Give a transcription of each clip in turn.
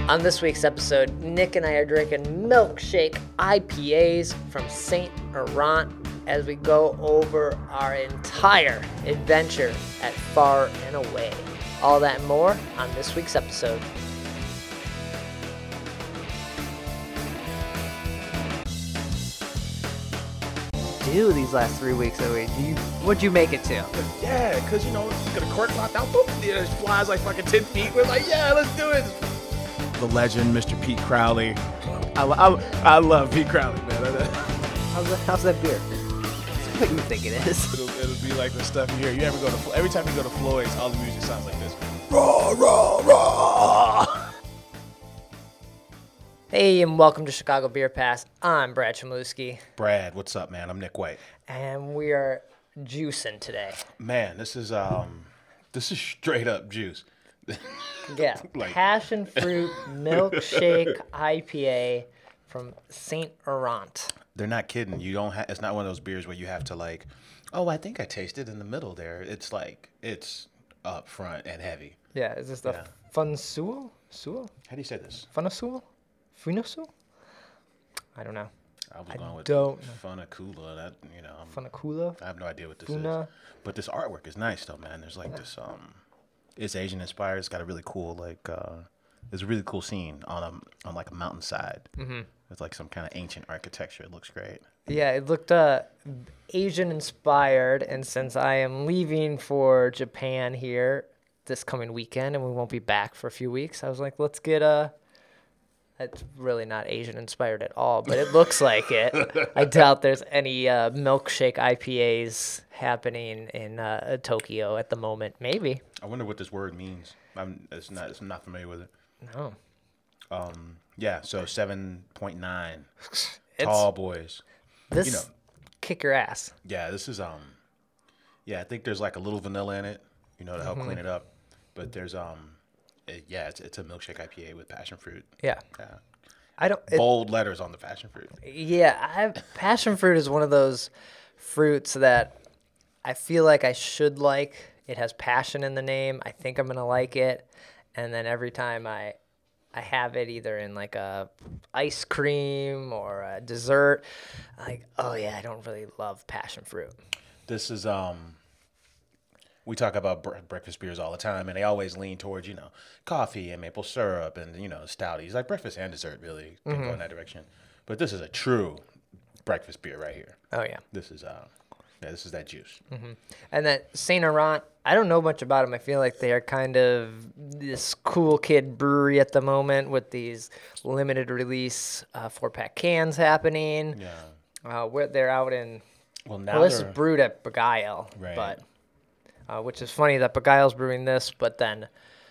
On this week's episode, Nick and I are drinking milkshake IPAs from Saint Laurent as we go over our entire adventure at Far and Away. All that and more on this week's episode. Do these last 3 weeks of it? What'd you make it to? Yeah, because, you get a cork locked out, boop, it flies like fucking 10 feet. We're like, yeah, let's do it. The legend, Mr. Pete Crowley. I love Pete Crowley, man. How's that beer? It's what you think it is. It'll be like the stuff you hear. You ever go to, every time you go to Floyd's, all the music sounds like this. Raw, raw, raw. Hey, and welcome to Chicago Beer Pass. I'm Brad Chmielewski. Brad, what's up, man? I'm Nick White. And we are juicing today. Man, this is straight up juice. Yeah, passion fruit milkshake IPA from Saint Laurent. They're not kidding. You don't. It's not one of those beers where you have to like, oh, I think I tasted in the middle there. It's like it's up front and heavy. Yeah, is this the Funsuel? How do you say this? Funasuel? Funasul? I don't know. I was going with Funacula. Funacula? I have no idea what this is. But this artwork is nice though, man. There's like this it's Asian inspired. It's got a really cool there's a really cool scene on like a mountainside. Mm-hmm. It's like some kind of ancient architecture. It looks great. Yeah, it looked Asian inspired, and since I am leaving for Japan here this coming weekend and we won't be back for a few weeks, I was like, let's get it's really not Asian inspired at all, but it looks like it. I doubt there's any milkshake IPAs happening in Tokyo at the moment. Maybe. I wonder what this word means. I'm not familiar with it. No. Yeah, so 7.9. Tall boys. This kick your ass. Yeah, this is I think there's like a little vanilla in it, to help clean it up. But there's it's a milkshake IPA with passion fruit. Yeah. Bold letters on the passion fruit. Yeah, passion fruit is one of those fruits that I feel like I should like. It has passion in the name. I think I'm going to like it. And then every time I have it either in like a ice cream or a dessert, I'm like, oh yeah, I don't really love passion fruit. This is we talk about breakfast beers all the time, and they always lean towards, coffee and maple syrup and, stouties. Like breakfast and dessert really can go in that direction. But this is a true breakfast beer right here. Oh, yeah. This is that juice. Mm-hmm. And that Saint Laurent, I don't know much about them. I feel like they are kind of this cool kid brewery at the moment with these limited release 4-pack cans happening. Yeah. Where they're out in... Well, this is brewed at Beguile, right. But... which is funny that Beguile's brewing this, but then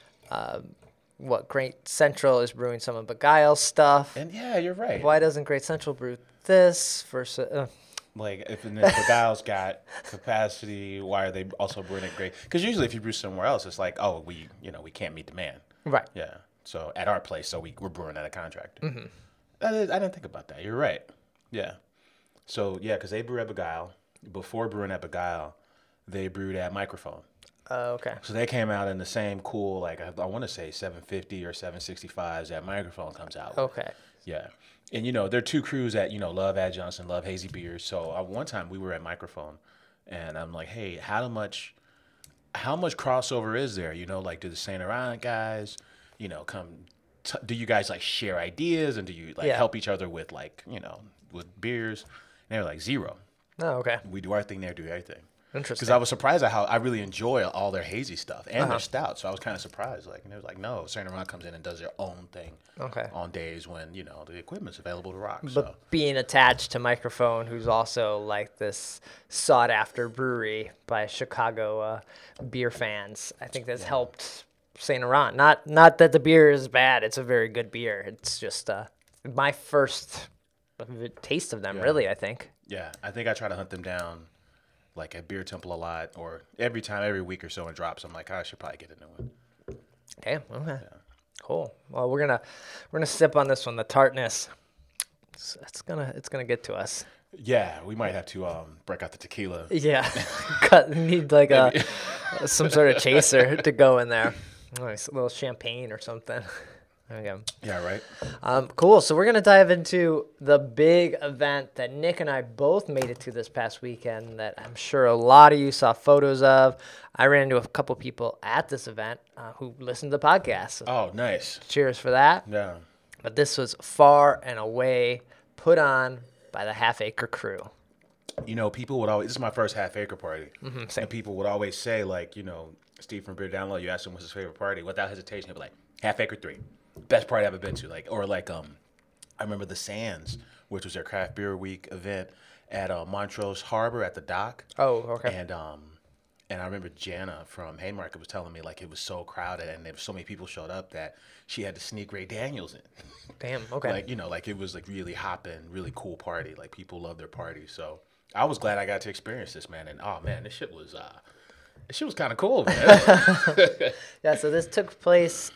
Great Central is brewing some of Beguile's stuff. And yeah, you're right. Why doesn't Great Central brew this versus... Like, if Beguile's got capacity, why are they also brewing it Great? Because usually if you brew somewhere else, it's like, oh, we can't meet demand. Right. Yeah. So at our place, we're brewing at a contractor. Mm-hmm. I didn't think about that. You're right. Yeah. So, yeah, because they brew at Beguile. Before brewing at Beguile, they brewed at Microphone. Okay. So they came out in the same cool, like, I want to say 750 or 765s that Microphone comes out with. Okay. Yeah. And, there are two crews that, love Ad Johnson, love hazy beers. So one time we were at Microphone, and I'm like, hey, how much crossover is there? Do the Saint Laurent guys, come, do you guys, share ideas? And do you, help each other with, with beers? And they were like, 0. Oh, okay. We do our thing, they do everything. Interesting. Because I was surprised at how I really enjoy all their hazy stuff and their stouts. So I was kind of surprised. And it was like, no, Saint Laurent comes in and does their own thing. Okay. On days when, the equipment's available to rock. But being attached to Microphone, who's also like this sought after brewery by Chicago beer fans, I think that's helped Saint Laurent. Not that the beer is bad. It's a very good beer. It's just my first taste of them, really, I think. Yeah. I think I try to hunt them down. Like at Beer Temple a lot, or every week or so it drops. I'm like, I should probably get a new one. Damn. Okay. Yeah. Cool. Well, we're gonna sip on this one. The tartness, it's gonna get to us. Yeah, we might have to break out the tequila. Yeah, need like some sort of chaser to go in there. Nice, a little champagne or something. There we go. Yeah, right. Cool. So we're going to dive into the big event that Nick and I both made it to this past weekend that I'm sure a lot of you saw photos of. I ran into a couple people at this event who listened to the podcast. So Oh, nice. cheers for that. Yeah. But this was far and away put on by the Half Acre Crew. You know, people would always, this is my first half acre party. same. And people would always say, like, you know, Steve from Beer Download, you asked him what's his favorite party. Without hesitation, he'd be like, Half Acre 3. Best party I've ever been to. Like, or like, I remember the Sands, which was their craft beer week event at Montrose Harbor at the dock. Oh, okay. And I remember Jana from Haymarket was telling me like it was so crowded and there were so many people showed up that she had to sneak Ray Daniels in. Damn, okay. Like, you know, like it was like really hopping, really cool party. Like people love their party. So I was glad I got to experience this, man. And oh man, this shit was kind of cool, man. Yeah, so this took place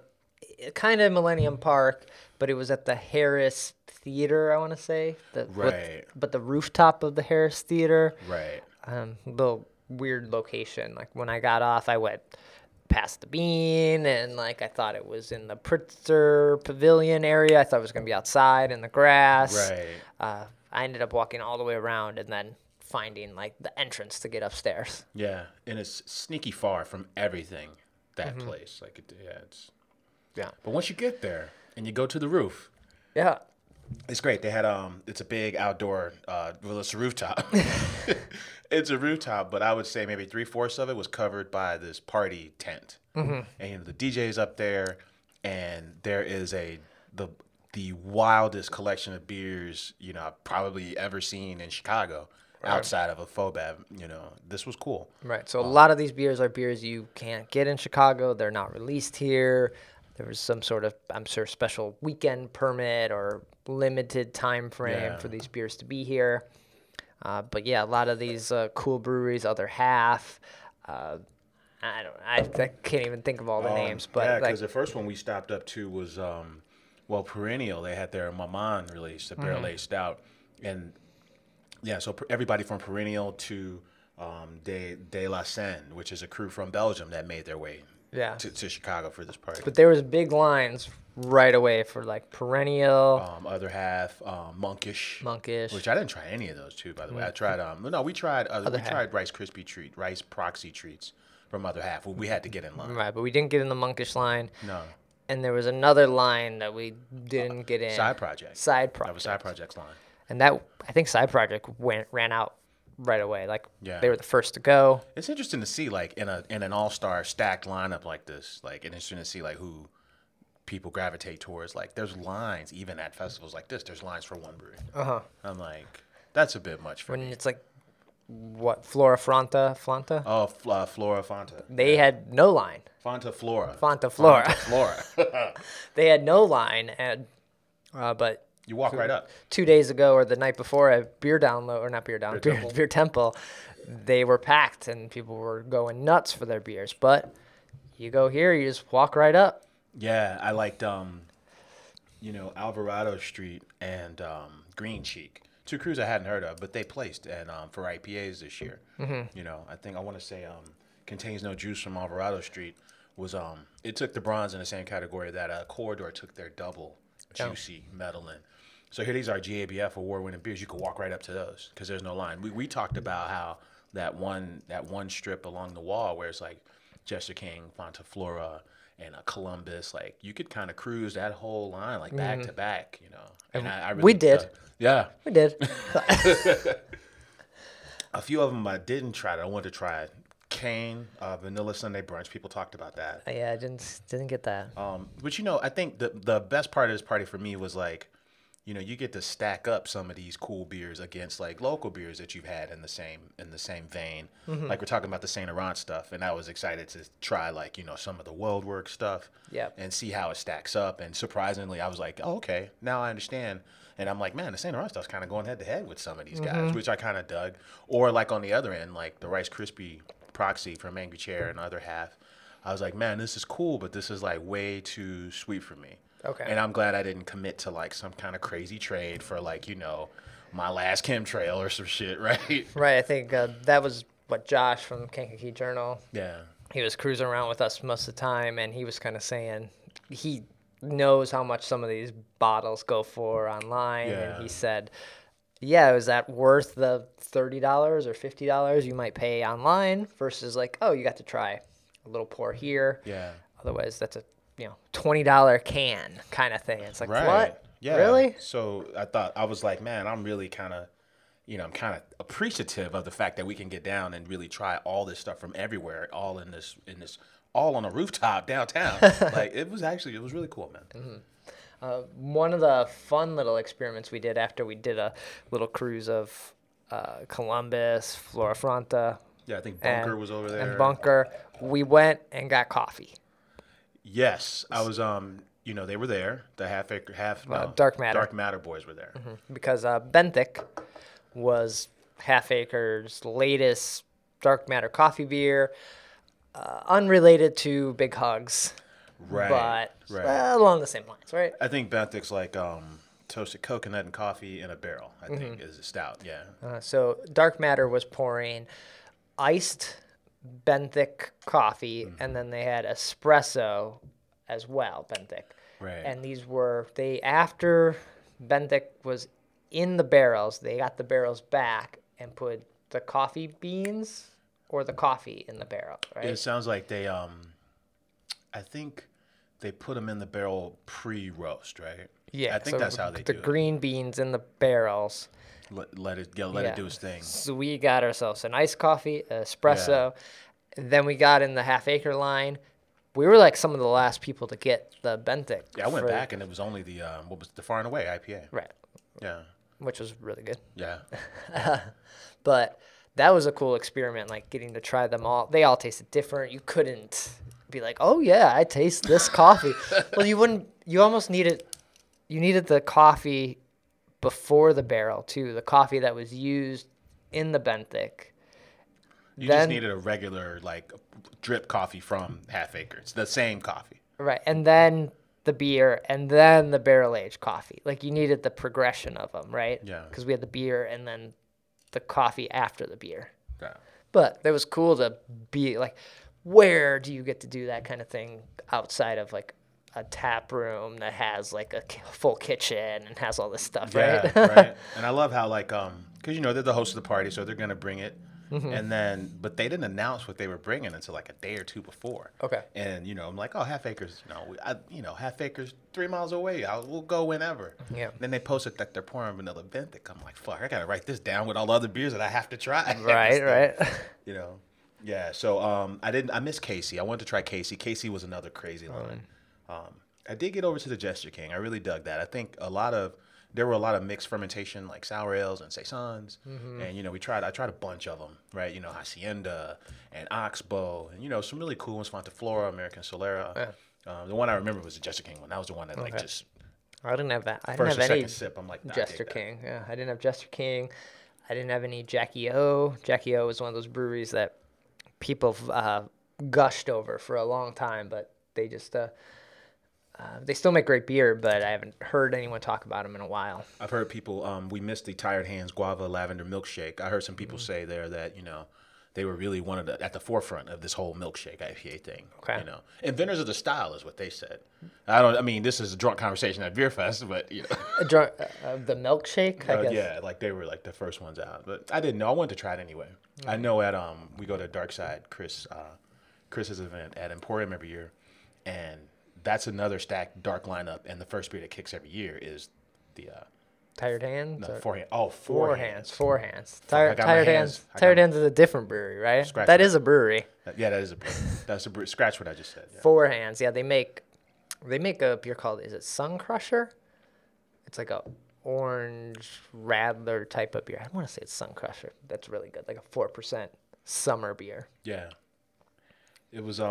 kind of Millennium Park, but it was at the Harris Theater, I want to say. Right. But the rooftop of the Harris Theater. Right. Little weird location. Like when I got off, I went past the Bean, and like I thought it was in the Pritzker Pavilion area. I thought it was going to be outside in the grass. Right. I ended up walking all the way around and then finding like the entrance to get upstairs. Yeah. And it's sneaky far from everything, that place. Like, Yeah. But once you get there and you go to the roof, Yeah. it's great. They had it's a big outdoor well, it's a rooftop. It's a rooftop, but I would say maybe 3/4 of it was covered by this party tent. And you know, the DJ's up there, and there is the wildest collection of beers, you know, I've probably ever seen in Chicago outside of a Fobab. You know, this was cool. Right. So a lot of these beers are beers you can't get in Chicago. They're not released here. There was some sort of, I'm sure, special weekend permit or limited time frame for these beers to be here. But yeah, a lot of these cool breweries, Other Half. I can't even think of all the names. But yeah, like, because the first one we stopped up to was Perennial. They had their Maman release, the barrel aged stout, and yeah, so everybody from Perennial to De La Seine, which is a crew from Belgium that made their way to Chicago for this party. But there was big lines right away for like Perennial, Other Half, Monkish, which I didn't try any of those too, by the way. I tried we tried Rice Proxy treats from Other Half. We had to get in line. Right, but we didn't get in the Monkish line. No. And there was another line that we didn't get in. Side Project. That was Side Project's line. And that, I think Side Project ran out right away. Like, Yeah. they were the first to go. It's interesting to see, like, in an all-star stacked lineup like this, like, it's interesting to see, like, who people gravitate towards. Like, there's lines, even at festivals like this, there's lines for one brewery. Uh-huh. I'm like, that's a bit much for When me. it's like, what, Flanta? Oh, Flora Fanta. They had no line. Fanta Flora. Fanta Flora. Flora. They had no line, and but You walk right up. 2 days ago or the night before at Beer Download, or not Beer Download, Beer Temple, they were packed and people were going nuts for their beers. But you go here, you just walk right up. Yeah, I liked, Alvarado Street and Green Cheek. Two crews I hadn't heard of, but they placed and for IPAs this year. Mm-hmm. You know, I want to say Contains No Juice from Alvarado Street was it took the bronze in the same category that Corridor took their double juicy metal in. So here these are GABF award-winning beers. You can walk right up to those because there's no line. We talked about how that one strip along the wall where it's like Jester King, Fanta Flora, and Columbus, like you could kind of cruise that whole line like back to back, you know. And I really we did. Yeah. We did. A few of them I didn't try. I wanted to try Cane, Vanilla Sunday Brunch. People talked about that. Yeah, I didn't get that. But you know, I think the best part of this party for me was like, you know, you get to stack up some of these cool beers against like local beers that you've had in the same vein. Mm-hmm. Like we're talking about the Saint Laurent stuff, and I was excited to try like, you know, some of the WorldWorks stuff. Yep. And see how it stacks up. And surprisingly, I was like, oh, okay, now I understand. And I'm like, man, the Saint Laurent stuff's kind of going head to head with some of these guys, which I kind of dug. Or like on the other end, like the Rice Krispie Proxy from Angry Chair and Other Half. I was like, man, this is cool, but this is like way too sweet for me. Okay. And I'm glad I didn't commit to like some kind of crazy trade for like, you know, my last chemtrail or some shit, right? Right. I think that was what Josh from Kankakee Journal. Yeah. He was cruising around with us most of the time, and he was kind of saying he knows how much some of these bottles go for online, Yeah. and he said, "Yeah, is that worth the $30 or $50 you might pay online versus like, oh, you got to try a little pour here. Yeah. Otherwise, that's a $20 can kind of thing. It's like, Right. what? Yeah. Really? So I was like, man, I'm really kind of, I'm kind of appreciative of the fact that we can get down and really try all this stuff from everywhere, all in this, all on a rooftop downtown. Like it was really cool, man. One of the fun little experiments we did after we did a little cruise of Columbus, Flora Fronta, Yeah, I think Bunker and, was over there. and Bunker, we went and got coffee. Yes, I was. They were there. The Dark Matter. Dark Matter boys were there. Because Benthic was Half Acre's latest dark matter coffee beer, unrelated to Big Hugs, Right. but Right. along the same lines, right? I think Benthic's like toasted coconut and coffee in a barrel. I think is a stout. Yeah. So Dark Matter was pouring iced Benthic coffee, and then they had espresso as well, Benthic. Right. And these were after Benthic was in the barrels, they got the barrels back and put the coffee beans or the coffee in the barrel, right? It sounds like they I think they put them in the barrel pre-roast, right? Yeah, I think so that's how they do the green beans in the barrels. Let it do its thing. So we got ourselves an iced coffee, espresso. Then we got in the Half Acre line. We were like some of the last people to get the Benthic. Yeah, I went back and it was only the the Far and Away IPA. Right, Yeah. which was really good. Yeah. But that was a cool experiment, like getting to try them all. They all tasted different. You couldn't be like, oh yeah, I taste this coffee. Well, you wouldn't. You almost needed. You needed the coffee before the barrel too. The coffee that was used in the Benthic. You Then- just needed a regular like drip coffee from Half Acre. It's the same coffee. Right, and then the beer, and then the barrel aged coffee. Like you needed the progression of them, right? Yeah. Because we had the beer and then the coffee after the beer. Yeah. But it was cool to be like, where do you get to do that kind of thing outside of like a tap room that has like a full kitchen and has all this stuff, right? Yeah, right. And I love how like because they're the host of the party, so they're gonna bring it, but they didn't announce what they were bringing until like a day or two before. Okay. And I'm like, oh, Half Acres, Half Acres 3 miles away. We'll go whenever. Yeah. Then they posted that they're pouring vanilla Benthic. I'm like, fuck, I gotta write this down with all the other beers that I have to try. Right. Yeah. So I missed Casey. I wanted to try Casey. Casey was another crazy line. I did get over to the Jester King. I really dug that. I think there were a lot of mixed fermentation, like sour ales and saisons, and I tried a bunch of them, right? Hacienda and Oxbow, and some really cool ones, Fontaflora, American Solera. The one I remember was the Jester King one. That was the one that like just I didn't have that. I first didn't or have any second sip. I'm like, nah, Jester King. Yeah, I didn't have Jester King. I didn't have any Jackie O. Jackie O was one of those breweries that people gushed over for a long time, but they just they still make great beer, but I haven't heard anyone talk about them in a while. I've heard people. We missed the Tired Hands Guava Lavender Milkshake. I heard some people say there that they were really at the forefront of this whole milkshake IPA thing. Okay. Inventors of the style is what they said. I mean, this is a drunk conversation at Beer Fest, but The milkshake, I guess. yeah, like they were like the first ones out. But I didn't know. I wanted to try it anyway. I know at we go to Darkside Chris's event at Emporium every year, and that's another stacked dark lineup. And the first beer that kicks every year is the Tired Hands? no, or- Four Hands. Four Hands. I got my Tired hands- Hands. I got Tired my- Hands is a different brewery, right? Scratch That that. is a brewery. Yeah, that is a brewery. That's a brewery. Scratch what I just said. Yeah. Four Hands. Yeah, they make a beer called, is it Sun Crusher? It's like a orange radler type of beer. I want to say it's Sun Crusher. That's really good. Like a 4% summer beer. Yeah. It was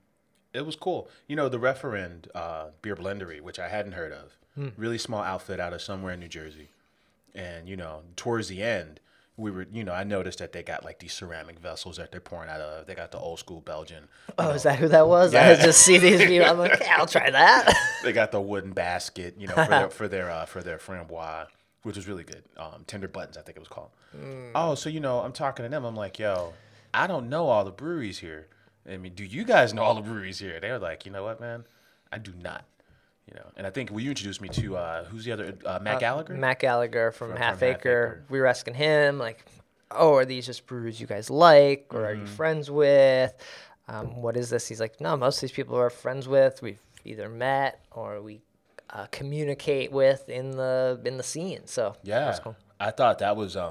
cool. The Referend Beer Blendery, which I hadn't heard of. Really small outfit out of somewhere in New Jersey. And, towards the end, we were, I noticed that they got like these ceramic vessels that they're pouring out of. They got the old school Belgian. Oh, is that who that was? Yeah. I just see these people. I'm like, yeah, I'll try that. They got the wooden basket, for their framboise, which was really good. Tender Buttons, I think it was called. Oh, so I'm talking to them. I'm like, yo, I don't know all the breweries here. I mean, do you guys know all the breweries here? They were like, you know what, man, I do not. You know, and I think you introduced me to who's the other Matt Gallagher. Matt Gallagher from From Half Half Acre. Acre. We were asking him like, "Oh, are these just breweries you guys like, or are you friends with? What is this?" He's like, "No, most of these people are friends with. We've either met or we communicate with in the scene." So Yeah, that's cool. I thought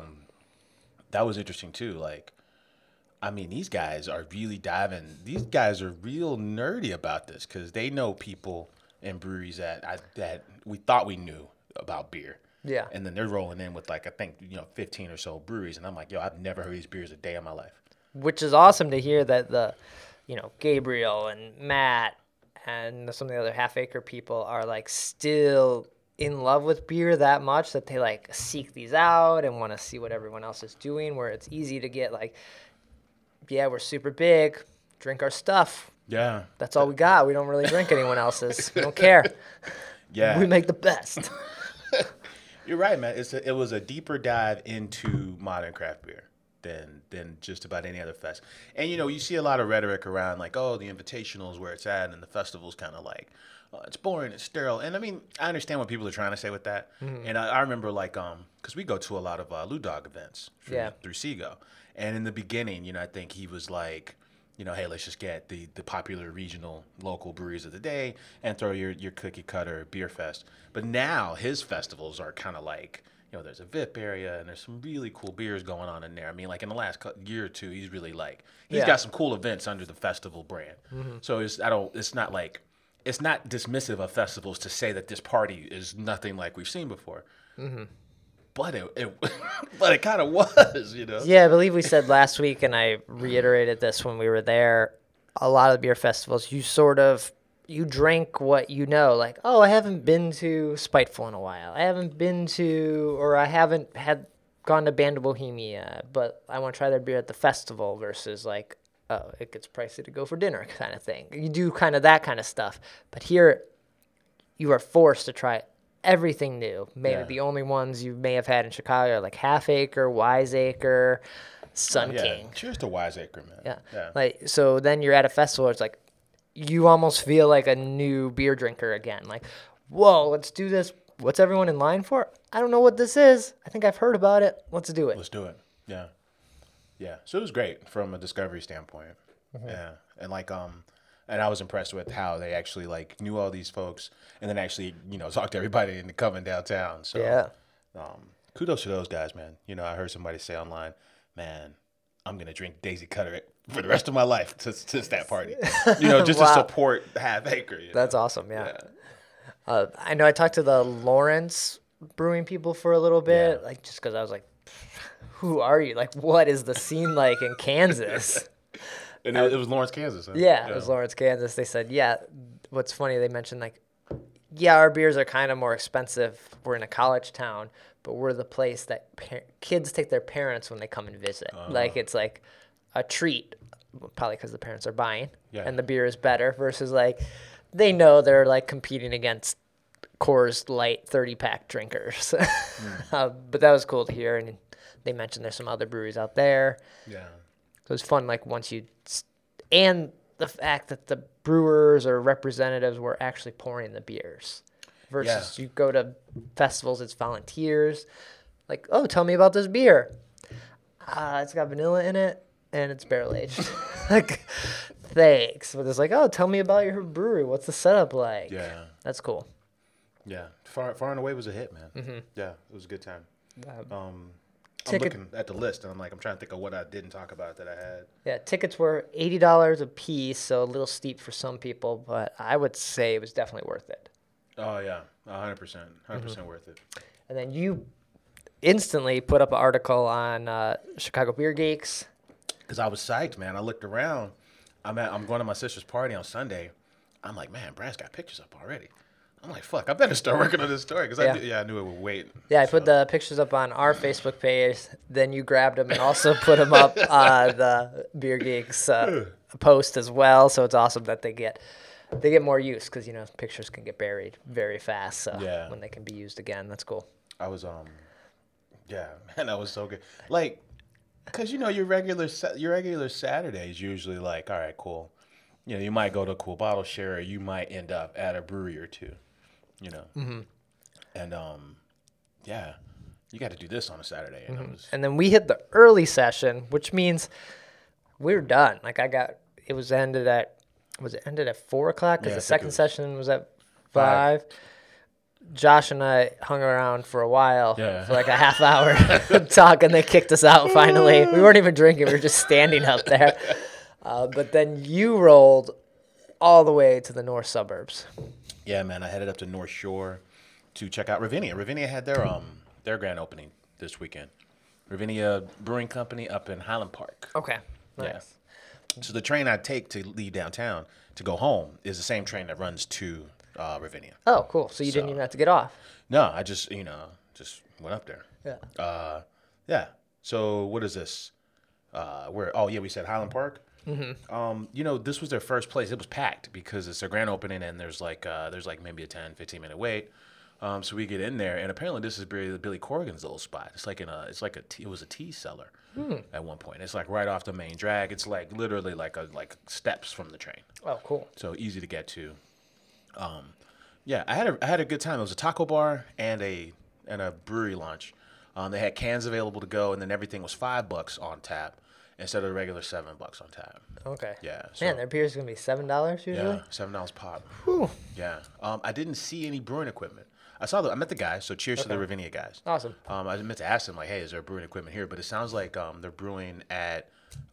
that was interesting too. Like, I mean, these guys are really diving. These guys are real nerdy about this because they know people in breweries that we thought we knew about beer. Yeah. And then they're rolling in with like I think 15 or so breweries, and I'm like, yo, I've never heard these beers a day in my life. Which is awesome to hear that Gabriel and Matt and some of the other Half Acre people are like still in love with beer that much that they like seek these out and want to see what everyone else is doing, where it's easy to get like, yeah, we're super big, drink our stuff. Yeah. That's all we got. We don't really drink anyone else's. We don't care. Yeah. We make the best. You're right, man. It was a deeper dive into modern craft beer than just about any other fest. And you see a lot of rhetoric around like, oh, the invitational is where it's at, and the festival's kind of like, oh, it's boring, it's sterile. And I mean, I understand what people are trying to say with that. And I remember like, because we go to a lot of Lou Dog events through Seago, and in the beginning, I think he was like, hey, let's just get the popular regional local breweries of the day and throw your cookie cutter beer fest. But now his festivals are kind of like, there's a VIP area and there's some really cool beers going on in there. I mean, like in the last year or two, he's really like, he's got some cool events under the festival brand. So it's not dismissive of festivals to say that this party is nothing like we've seen before. But it kind of was, Yeah, I believe we said last week, and I reiterated this when we were there, a lot of the beer festivals, you drank what you know. Like, oh, I haven't been to Spiteful in a while. I haven't gone to Band of Bohemia, but I want to try their beer at the festival versus like, oh, it gets pricey to go for dinner kind of thing. You do kind of that kind of stuff. But here, you are forced to try everything new. Maybe the only ones you may have had in Chicago are like Half Acre, Wiseacre, Sun King. Cheers to Wiseacre, man. Yeah. Like, so then you're at a festival, it's like you almost feel like a new beer drinker again. Like, whoa, let's do this. What's everyone in line for? I don't know what this is. I think I've heard about it. Let's do it. Let's do it. Yeah. Yeah. So it was great from a discovery standpoint. Yeah. And like and I was impressed with how they actually like knew all these folks and then actually, talked to everybody into coming downtown. So Yeah. Kudos to those guys, man. I heard somebody say online, man, I'm going to drink Daisy Cutter for the rest of my life since that party. Just to support Half Acre. That's awesome, yeah. I know I talked to the Lawrence brewing people for a little bit, like just because I was like, who are you? Like, what is the scene like in Kansas? And it was Lawrence, Kansas. Huh? Yeah, it was Lawrence, Kansas. They said, what's funny, they mentioned like, our beers are kind of more expensive. We're in a college town, but we're the place that kids take their parents when they come and visit. Like, it's like a treat, probably because the parents are buying, and the beer is better versus like, they know they're like competing against Coors Light 30-pack drinkers. But that was cool to hear, and they mentioned there's some other breweries out there. Yeah. So it was fun, like and the fact that the brewers or representatives were actually pouring the beers versus you go to festivals, it's volunteers. Like, oh, tell me about this beer. It's got vanilla in it and it's barrel aged. Like, thanks. But it's like, oh, tell me about your brewery. What's the setup like? Yeah. That's cool. Yeah. Far and Away was a hit, man. Yeah, it was a good time. I'm looking at the list, and I'm trying to think of what I didn't talk about that I had. Yeah, tickets were $80 a piece, so a little steep for some people, but I would say it was definitely worth it. Oh, yeah, 100%. 100% worth it. And then you instantly put up an article on Chicago Beer Geeks. Because I was psyched, man. I looked around. I'm going to my sister's party on Sunday. I'm like, man, Brad's got pictures up already. I'm like, fuck, I better start working on this story because I knew it would wait. Yeah, I put the pictures up on our Facebook page. Then you grabbed them and also put them up the Beer Geeks post as well. So it's awesome that they get more use because pictures can get buried very fast. So when they can be used again, that's cool. I was man, that was so good. Like, because your regular Saturdays usually like, all right, cool. You might go to a cool bottle share, or you might end up at a brewery or two. you know. And yeah, you got to do this on a Saturday. And And then we hit the early session, which means we're done. Like it was ended at 4:00 because Yeah, I the think second it was session was at 5. Josh and I hung around for a while, Yeah. for like a half hour talking. They kicked us out finally. We weren't even drinking. We were just standing up there. But then you rolled all the way to the north suburbs. Yeah, man, I headed up to North Shore to check out Ravinia. Ravinia had their grand opening this weekend. Ravinia Brewing Company up in Highland Park. Okay. Yeah. Nice. So the train I take to leave downtown to go home is the same train that runs to Ravinia. Oh, cool. So you didn't even have to get off. No, I just just went up there. Yeah. Yeah. So what is this? We said Highland Park. Mm-hmm. This was their first place. It was packed because it's their grand opening and there's like maybe a 10, 15 minute wait. So we get in there and apparently this is Billy Corgan's little spot. It was a tea cellar at one point. It's like right off the main drag. It's like literally like steps from the train. Oh, cool. So easy to get to. Yeah, I had a good time. It was a taco bar and a brewery lunch. They had cans available to go, and then everything was $5 on tap instead of the regular $7 on tap. Okay. Yeah. So, Man, their beer's gonna be $7 usually. yeah, $7 pop. Whew. Yeah. I didn't see any brewing equipment. I met the guys. So cheers to the Ravinia guys. Awesome. I meant to ask them like, hey, is there brewing equipment here? But it sounds like they're brewing at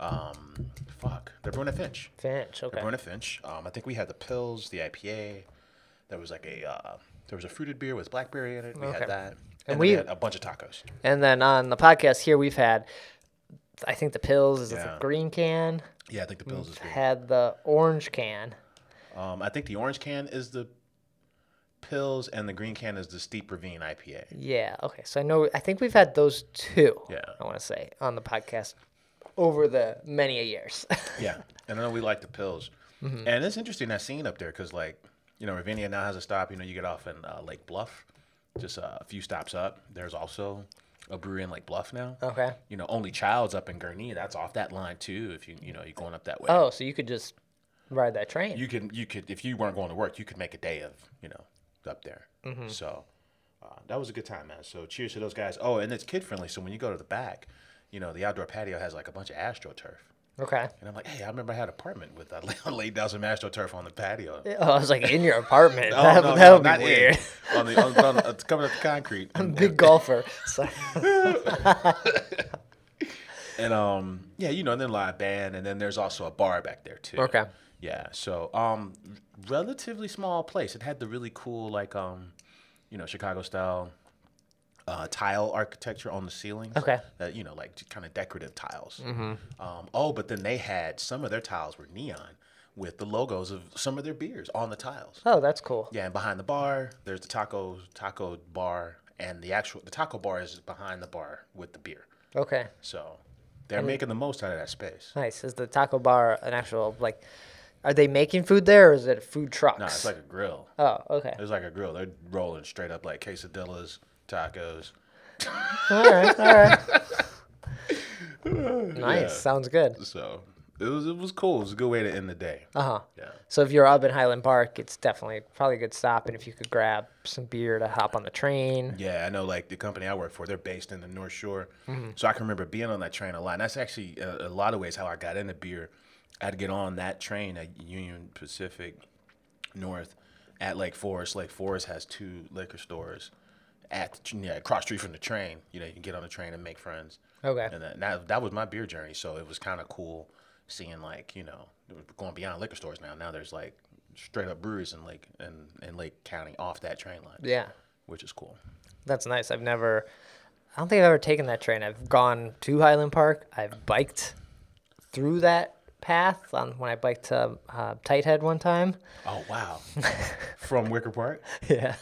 they're brewing at Finch. Finch. Okay. They're brewing at Finch. I think we had the Pils, the IPA. There was a fruited beer with blackberry in it. We Okay. had that. And And we we had a bunch of tacos. And then on the podcast here, we've had, I think the Pils is Yeah. the green can. Yeah, I think the Pils is good. Had the orange can. I think the orange can is the Pils and the green can is the Steep Ravine IPA. Yeah. Okay. So I think we've had those two. Yeah. I want to say on the podcast over the many a years. Yeah, and I know we like the Pils. And it's interesting that scene up there because, Ravinia now has a stop. You get off in Lake Bluff, just a few stops up. There's also a brewery in Lake Bluff now. Okay. Only Child's up in Gurnee. That's off that line too. If you're going up that way. Oh, so you could just ride that train. You could if you weren't going to work, you could make a day of up there. So that was a good time, man. So cheers to those guys. Oh, and it's kid friendly. So when you go to the back, the outdoor patio has like a bunch of AstroTurf. Okay. And I'm like, hey, I remember I had an apartment with I laid down some AstroTurf on the patio. Oh, I was like in your apartment. Oh, that no, would be not weird. on coming up the concrete. I'm a big golfer. So. And and then live band, and then there's also a bar back there too. Okay. Yeah. So relatively small place. It had the really cool Chicago style tile architecture on the ceilings. Okay. That kind of decorative tiles. But then they had some of their tiles were neon with the logos of some of their beers on the tiles. Oh, that's cool. Yeah, and behind the bar, there's the taco bar, and the taco bar is behind the bar with the beer. Okay. So they're making the most out of that space. Nice. Is the taco bar an actual are they making food there, or is it food trucks? No, it's like a grill. Oh, okay. It's like a grill. They're rolling straight up like quesadillas, tacos. All right. Nice. Yeah. Sounds good. So it was cool. It was a good way to end the day. Uh-huh. Yeah. So if you're up in Highland Park, it's probably a good stop. And if you could grab some beer to hop on the train. Yeah, I know. Like the company I work for, they're based in the North Shore, so I can remember being on that train a lot. And that's actually a lot of ways how I got into beer. I had to get on that train at Union Pacific North at Lake Forest. Lake Forest has 2 liquor stores across street from the train. You can get on the train and make friends. Okay. And that was my beer journey. So it was kind of cool seeing going beyond liquor stores now. Now there's like straight up breweries in Lake County off that train line. Yeah. Which is cool. That's nice. I don't think I've ever taken that train. I've gone to Highland Park. I've biked through that path when I biked to Tighthead one time. Oh, wow. From Wicker Park? Yeah.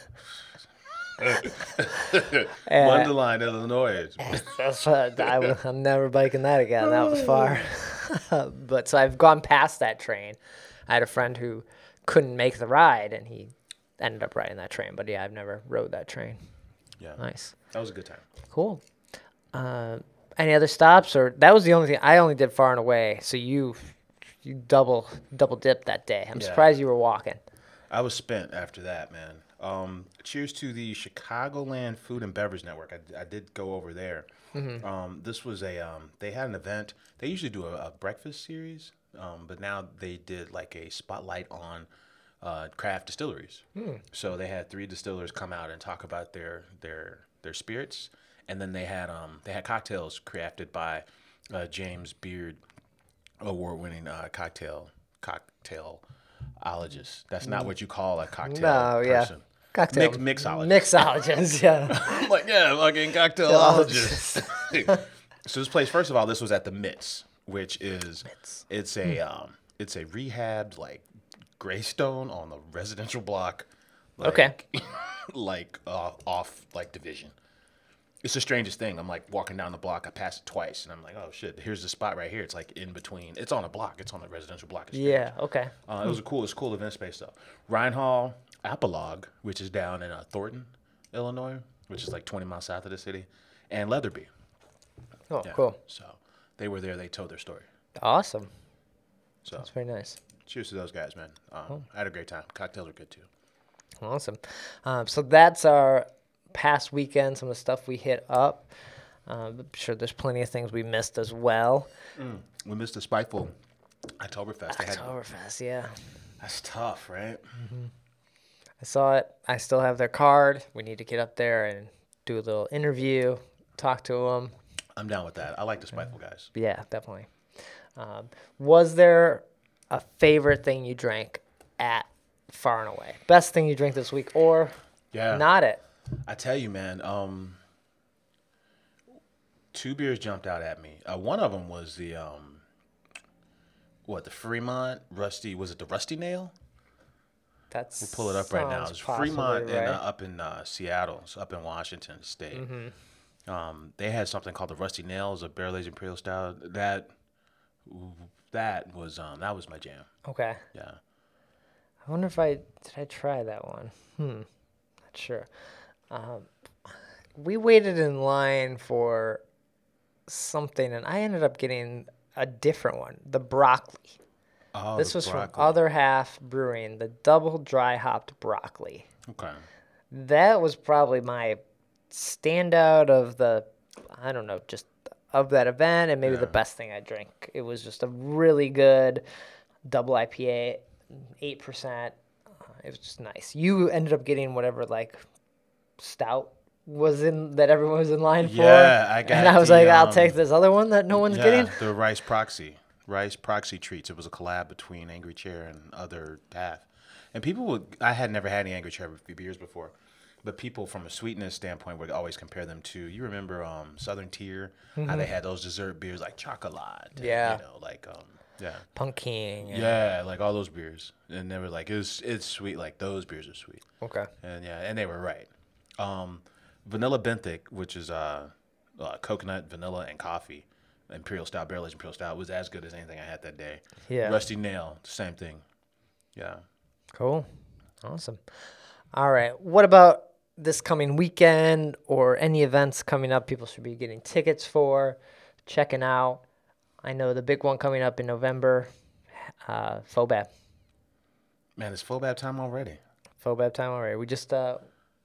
Wonderline, Illinois. I'm never biking that again. That was far. But so I've gone past that train. I had a friend who couldn't make the ride, and he ended up riding that train. But yeah, I've never rode that train. Yeah. Nice. That was a good time. Cool. Any other stops, or that was the only thing I only did Far and Away. So you double dipped that day. I'm Yeah. surprised you were walking. I was spent after that, man. Cheers to the Chicagoland Food and Beverage Network. I did go over there. This was they had an event. They usually do a breakfast series, but now they did like a spotlight on craft distilleries. So they had 3 distillers come out and talk about their spirits, and then they had cocktails crafted by James Beard, award-winning cocktailologist. That's not what you call a cocktail person. Cocktail. Mixologist. Mixologist, yeah. I'm like, yeah, fucking cocktailologist. So this place, first of all, this was at the Mitz, which is it's a rehabbed like Greystone on the residential block. Like, Okay. like off like Division. It's the strangest thing. I'm like walking down the block. I passed it twice, and I'm like, oh shit, here's the spot right here. It's like in between. It's on a block. It's on a residential block. It's Yeah, okay. it was a cool event space though. Reinhall Apolog, which is down in Thornton, Illinois, which is like 20 miles south of the city, and Leatherby. Oh, Yeah. cool. So they were there. They told their story. Awesome. So That's very nice. cheers to those guys, man. I had a great time. Cocktails are good too. Awesome. So that's our past weekend, some of the stuff we hit up. I'm sure there's plenty of things we missed as well. We missed the Spiteful Oktoberfest. Oktoberfest, yeah. That's tough, right? I saw it. I still have their card. We need to get up there and do a little interview, talk to them. I'm down with that. I like the Spiteful guys. Yeah, definitely. Was there a favorite thing you drank at Far and Away? Best thing you drank this week, or Yeah. not it? I tell you, man. 2 beers jumped out at me. One of them was the the Fremont Rusty. Was it the Rusty Nail? That's We'll pull it up right now. It's possibly Fremont right. and up in Seattle, so up in Washington State. They had something called the Rusty Nail. It was a barrel-aged imperial stout. That was my jam. Okay. Yeah. I wonder if I try that one. Not sure. We waited in line for something, and I ended up getting a different one, the broccoli. Oh, This the was from broccoli. Other Half Brewing, the double dry hopped broccoli. Okay. That was probably my standout of the, I don't know, just of that event, and maybe the best thing I drank. It was just a really good double IPA, 8%. It was just nice. You ended up getting whatever like stout was in that everyone was in line for. Yeah, I got and I was the, like, I'll take this other one that no one's getting. the Rice Proxy treats. It was a collab between Angry Chair and Other Half. And I had never had any Angry Chair beers before, but people from a sweetness standpoint would always compare them to, you remember Southern Tier, how they had those dessert beers like Chocolat. and, Yeah. Yeah. Punk King. and- Yeah, like all those beers. And they were like, it's sweet, like those beers are sweet. Okay. And they were right. Vanilla Benthic, which is coconut, vanilla, and coffee, Imperial Stout, barrel-aged Imperial Stout, was as good as anything I had that day. Yeah. Rusty Nail, same thing. Yeah. Cool. Awesome. All right. What about this coming weekend or any events coming up people should be getting tickets for, checking out? I know the big one coming up in November, FOBAB. Man, it's FOBAB time already. FOBAB time already. We just, our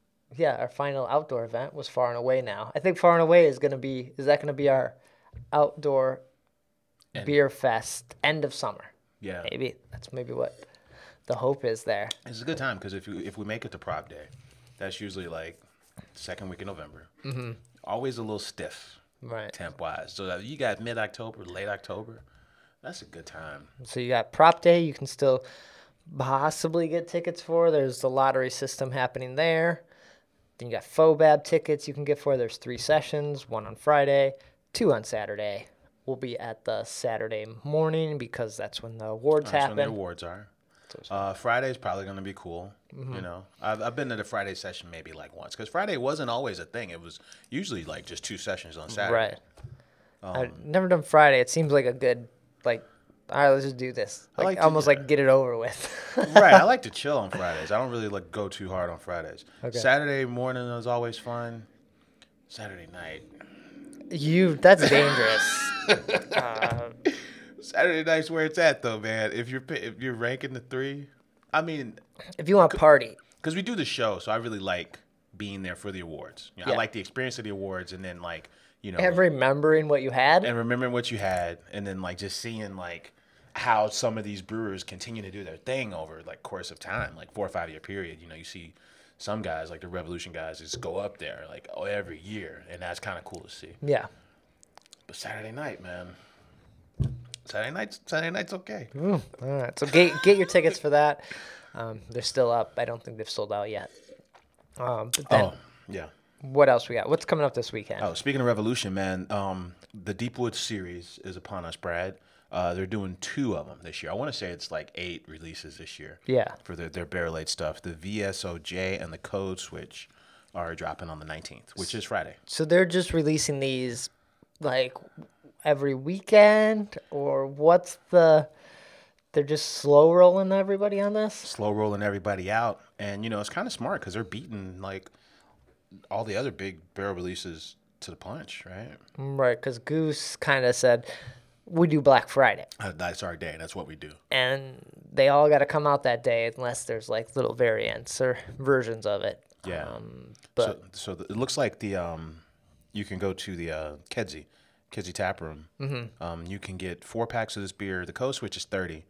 final outdoor event was Far and Away now. I think Far and Away is that going to be our outdoor beer fest end of summer? Yeah. Maybe. That's maybe what the hope is there. It's a good time because if we make it to Prop Day, that's usually like second week in November. Mm-hmm. Always a little stiff, Right. temp-wise. So that you got mid-October, late October. That's a good time. So you got Prop Day, you can still possibly get tickets for. There's the lottery system happening there. Then you got FOBAB tickets you can get for. There's 3 sessions, 1 on Friday, 2 on Saturday. We'll be at the Saturday morning because that's when the awards That's happen. when the awards are. Friday's probably going to be cool. You know, I've been to the Friday session maybe like once because Friday wasn't always a thing. It was usually like just 2 sessions on Saturday. Right. I've never done Friday. It seems like a good, all right, let's just do this. I like to- almost like get it over with. Right. I like to chill on Fridays. I don't really go too hard on Fridays. Okay. Saturday morning is always fun. Saturday night. That's dangerous. Saturday night's where it's at though, man. If you're ranking the 3, I mean, If you want to party. because we do the show, so I really like being there for the awards. You know, I Yeah. like the experience of the awards, and then like And remembering what you had. and remembering what you had, and then like just seeing like how some of these brewers continue to do their thing over like course of time, like 4 or 5 year period. You know, you see some guys like the Revolution guys just go up there like every year, and that's kind of cool to see. Yeah. But Saturday night, man. Saturday night's okay. All right. So get your tickets for that. They're still up. I don't think they've sold out yet. But then, Oh, yeah. what else we got? What's coming up this weekend? Oh, speaking of Revolution, man, the Deepwood series is upon us, Brad. They're doing 2 of them this year. I want to say it's like 8 releases this year. Yeah. For their barrel-aged stuff. The VSOJ and the Code Switch are dropping on the 19th, which is Friday. So they're just releasing these like every weekend, or what's the? They're just slow rolling everybody on this. Slow rolling everybody out. And, it's kind of smart because they're beating like all the other big barrel releases to the punch, right? Right, because Goose kind of said we do Black Friday, That's our day. That's what we do. and they all got to come out that day unless there's like little variants or versions of it. Yeah. But It looks like you can go to the Kedzie Tap Room. Mm-hmm. You can get 4 packs of this beer. The Code Switch is 30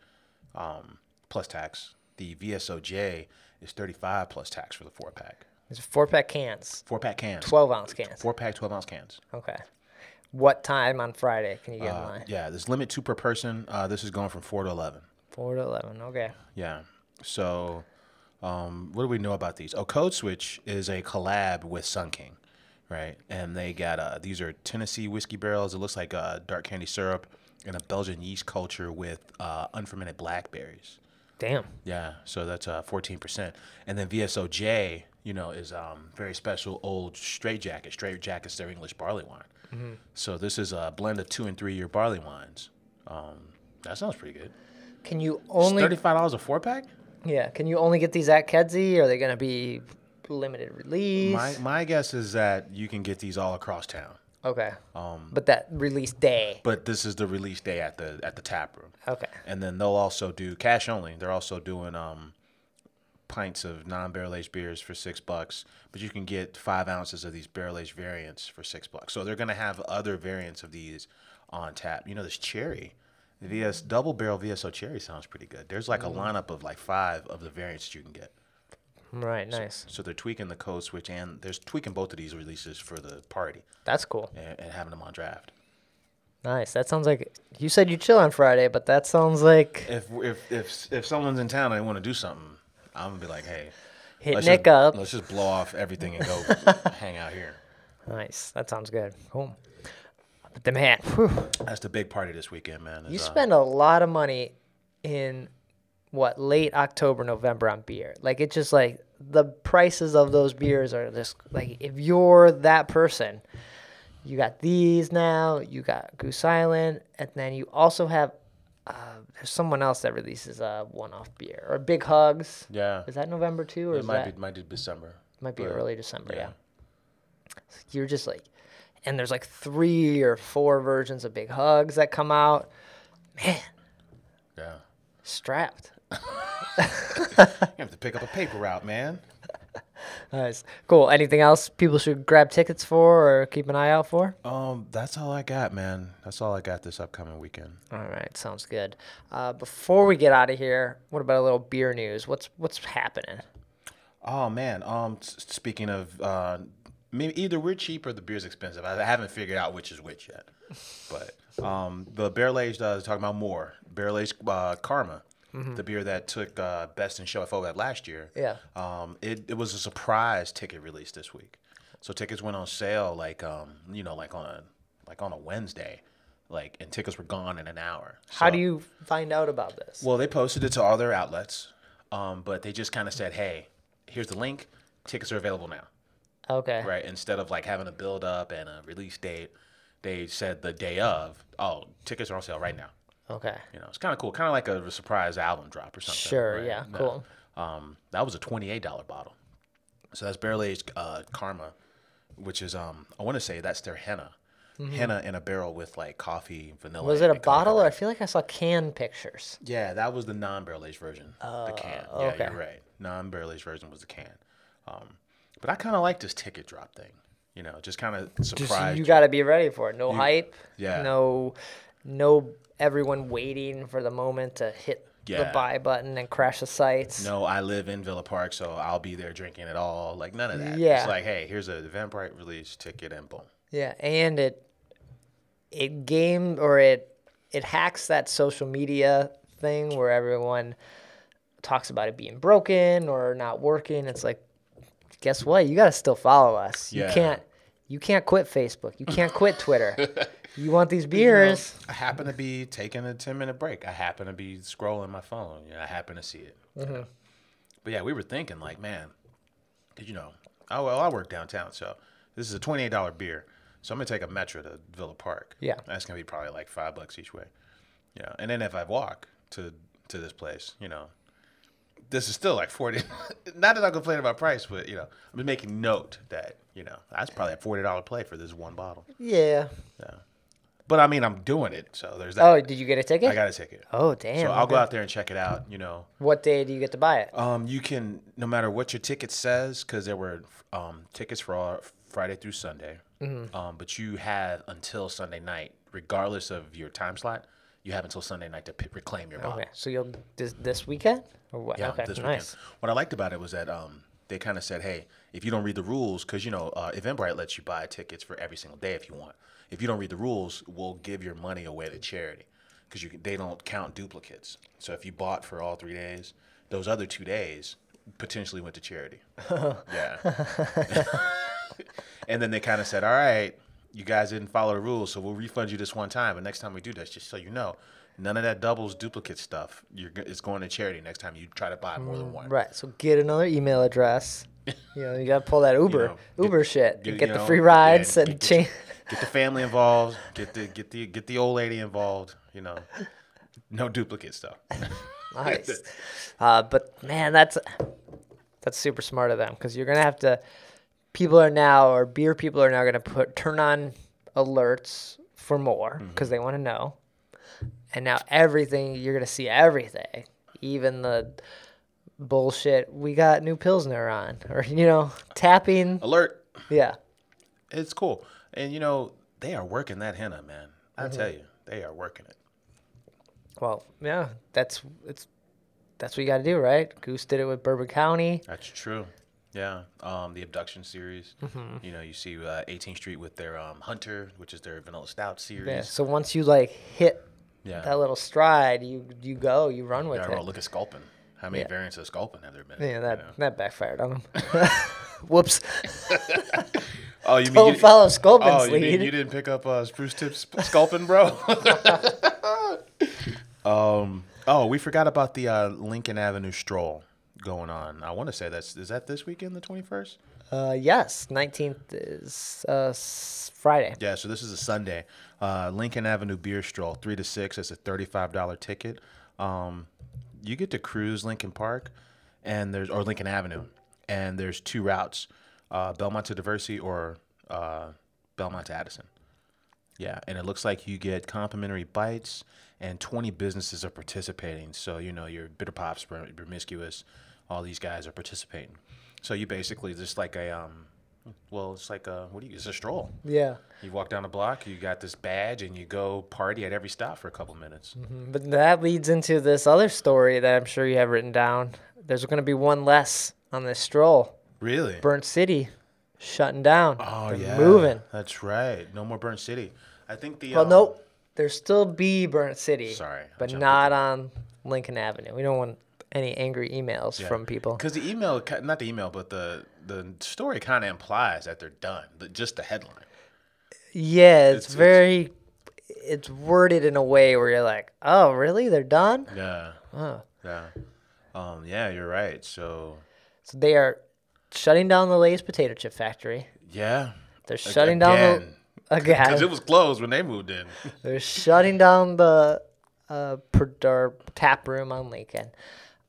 plus tax. The VSOJ is 35 plus tax for the 4-pack. it's 4-pack cans, 4-pack cans. 12-ounce cans. 4-pack 12-ounce cans. Okay. What time on Friday can you get in line? Yeah, there's limit 2 per person. This is going from 4 to 11. 4 to 11. Okay. Yeah. So, what do we know about these? Oh, Code Switch is a collab with Sun King, right? And they got these are Tennessee whiskey barrels. It looks like dark candy syrup and a Belgian yeast culture with unfermented blackberries. Damn. Yeah, so that's 14%. And then VSOJ, is very special old straight jacket. Straight jacket's their English barley wine. Mm-hmm. So this is a blend of 2 and 3 year barley wines. That sounds pretty good. Can you only $35 a 4-pack? Yeah, can you only get these at Kedzie? Are they going to be limited release? My guess is that you can get these all across town. Okay. But that release day. But this is the release day at the tap room. Okay. And then they'll also do cash only. They're also doing pints of non-barrel aged beers for $6, but you can get 5 ounces of these barrel aged variants for $6. So they're gonna have other variants of these on tap. This cherry, the double barrel VSO cherry sounds pretty good. There's like a lineup of like 5 of the variants that you can get. Right, nice. So they're tweaking the Code Switch, and they're tweaking both of these releases for the party That's cool. and having them on draft. Nice. That sounds like you said you chill on Friday, but that sounds like If someone's in town and they want to do something, I'm gonna be like, hey, hit Nick up. Let's just blow off everything and go hang out here. Nice. That sounds good. Cool. But the man, whew, That's the big party this weekend, man. you spend a lot of money in late October, November on beer. Like it's just like the prices of those beers are just like if you're that person, you got these now, you got Goose Island, and then you also have there's someone else that releases a one-off beer or Big Hugs. Yeah. Is that November too, or It is might that be December. might be but, early December? yeah. Yeah. So you're just like, and there's like 3 or 4 versions of Big Hugs that come out. Man, Yeah. strapped. You have to pick up a paper route, man. Nice. Cool. Anything else people should grab tickets for or keep an eye out for? That's all I got, man. That's all I got this upcoming weekend. All right. Sounds good. Before we get out of here, what about a little beer news? What's happening? Oh man. Speaking of, maybe either we're cheap or the beer's expensive. I haven't figured out which is which yet. But the barrel aged is talking about more barrel aged Karma. Mm-hmm. The beer that took Best in Show FO last year. Yeah. It was a surprise ticket release this week, so tickets went on sale like on a Wednesday, and tickets were gone in an hour. How So- do you find out about this? Well, they posted it to all their outlets, but they just kind of said, "Hey, here's the link. Tickets are available now." Okay. Right? Instead of having a build up and a release date, they said the day of, "Oh, tickets are on sale right now." Okay. It's kind of cool, kind of like a surprise album drop or something. Sure. right? Yeah. Cool. That was a $28 bottle. So that's barrel aged Karma, which is I want to say that's their henna. henna in a barrel with like coffee, vanilla. Was it a and coconut. bottle, or I feel like I saw can pictures? Yeah, that was the non-barrel aged version. The can. Yeah, okay. you're right. Non-barrel aged version was the can. But I kind of like this ticket drop thing. You know, just kind of Just surprised you got to be ready for it. No hype. yeah. No everyone waiting for the moment to hit the Yeah. buy button and crash the sites. No, I live in Villa Park, so I'll be there drinking it all. Like, none of that. Yeah. It's like, hey, here's an Eventbrite release ticket and boom. Yeah, and it hacks that social media thing where everyone talks about it being broken or not working. It's like, guess what? You got to still follow us. Yeah. You can't quit Facebook. You can't quit Twitter. You want these beers? I happen to be taking a 10-minute break. I happen to be scrolling my phone. You know, I happen to see it. Mm-hmm. But yeah, we were thinking like, man, 'cause, you know, I work downtown, so this is a $28 beer. So I'm gonna take a Metro to Villa Park. Yeah. That's gonna be probably like $5 each way. Yeah, and then if I walk to this place, you know, this is still like 40. Not that I'm complaining about price, but you know, I'm just making note that you know that's probably a $40 play for this one bottle. Yeah. Yeah, but I mean, I'm doing it, so there's that. Oh, did you get a ticket? I got a ticket. Oh, damn. So I'll go okay. out there and check it out. You know, What day do you get to buy it? you can no matter what your ticket says, because there were tickets for all, Friday through Sunday. But you have until Sunday night, regardless of your time slot. You have until Sunday night to reclaim your bottle. Okay, so you'll this weekend or what? Yeah, okay, this nice. weekend. What I liked about it was that they kind of said, hey, if you don't read the rules, because you know Eventbrite lets you buy tickets for every single day if you want. If you don't read the rules, we'll give your money away to charity because they don't count duplicates. So if you bought for all 3 days, those other 2 days potentially went to charity. Yeah. And then they kind of said, all right, you guys didn't follow the rules, so we'll refund you this one time. But next time we do this, just so you know, none of that doubles duplicate stuff. It's going to charity next time you try to buy more than one. Right. So get another email address. You know, you got to pull that Uber shit. Get you the know, free rides yeah, and change. Get the family involved. Get the old lady involved. You know, no duplicate stuff. Nice. But man, that's super smart of them because you're gonna have to. Beer people are now gonna turn on alerts for more because they want to know, and now everything you're gonna see everything, even the bullshit. We got new Pilsner on, or you know, tapping. Alert. Yeah. It's cool, and you know they are working that henna, man. I tell you, they are working it. Well, yeah, that's what you got to do, right? Goose did it with Bourbon County. That's true. Yeah, the Abduction series. You know, you see 18th Street with their Hunter, which is their Vanilla Stout series. Yeah. So once you like hit Yeah. that little stride, you run with Yeah, it. well, look at Sculpin. How many variants of Sculpin have there been? Yeah, that You know? that backfired on him. Whoops. Oh, you mean Don't follow Sculpin's you mean lead. you didn't pick up Spruce Tips Sculpin, bro? Oh, we forgot about the Lincoln Avenue stroll going on. I want to say is that this weekend, the 21st? Yes, 19th is Friday. Yeah, so this is a Sunday. Lincoln Avenue beer stroll, 3 to 6. It's a $35 ticket. You get to cruise Lincoln Park, or Lincoln Avenue, and there's 2 routes: Belmont to Diversey or Belmont to Addison. Yeah, and it looks like you get complimentary bites, and 20 businesses are participating. So you know your Bitter Pops, Promiscuous, all these guys are participating. So you basically just like it's a stroll. Yeah. You walk down the block, you got this badge, and you go party at every stop for a couple minutes. But that leads into this other story that I'm sure you have written down. There's going to be one less on this stroll. Really? Burnt City shutting down. Oh, They're yeah. moving. That's right. No more Burnt City. I think the... Well, nope. There's still be Burnt City. Sorry, I But jumped not on Lincoln Avenue. We don't want any angry emails from people. Because the email, not the email, but the story kind of implies that they're done. Just the headline. Yeah, it's worded in a way where you're like, oh, really? They're done? Yeah. Oh. Yeah. Yeah, you're right. So they are shutting down the Lay's potato chip factory. yeah. They're shutting down Because again. it was closed when they moved in. They're shutting down the tap room on Lincoln.